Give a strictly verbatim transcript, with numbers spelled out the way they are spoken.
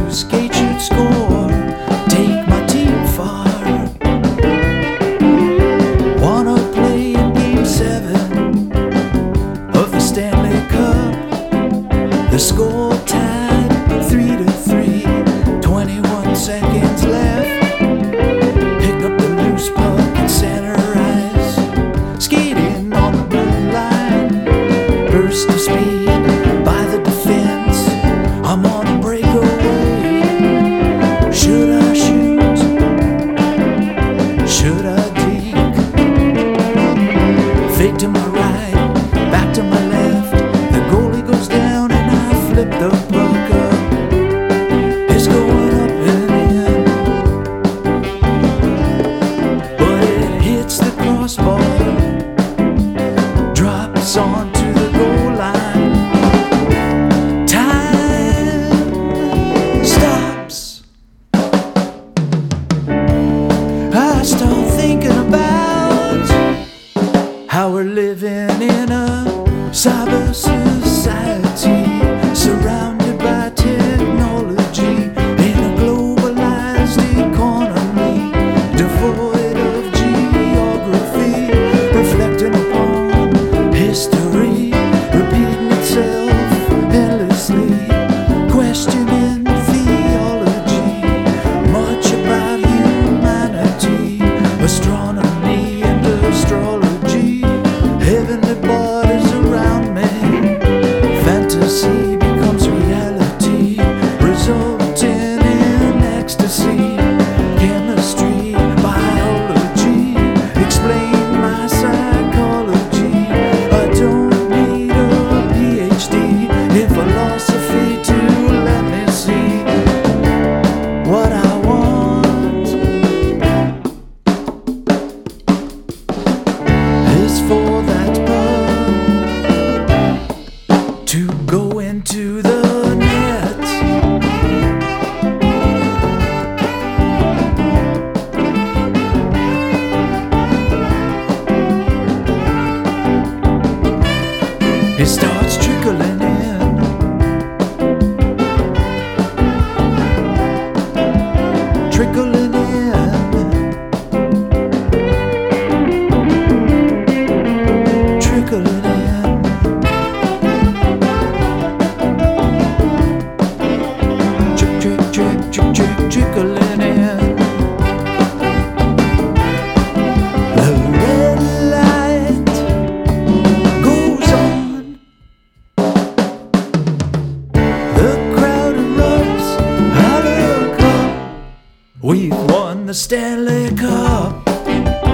skate should score, take my team far. Wanna play in game seven of the Stanley Cup. The score tied three to three, twenty-one seconds left. Pick up the loose puck and center ice, skating on the blue line. Burst of speed by the defense, I'm on a breakaway. Should I shoot? Should I dig? Fake to my right, back to my left. The goalie goes down and I flip the puck up. It's going up and in, but it hits the crossbar, drops onto the goal line. Time stops. I start thinking about how we're living in a cyber society, surrounded by technology, in a globalized economy, devoid of geography, reflecting upon history, repeating itself endlessly, questioning theology, much about humanity, astronomy and astrology, heavenly bodies around me. Fantasy becomes reality, resulting in ecstasy. Chemistry, biology, explain my psychology. I don't need a PhD in philosophy to let me see what I want is for that puck to go into the net. It starts trickling in, trickling in, trickling in. Trick, trick, trick, trick, trick, trickling in. The red light goes on. The crowd erupts. I look up. We've won the Stanley Cup.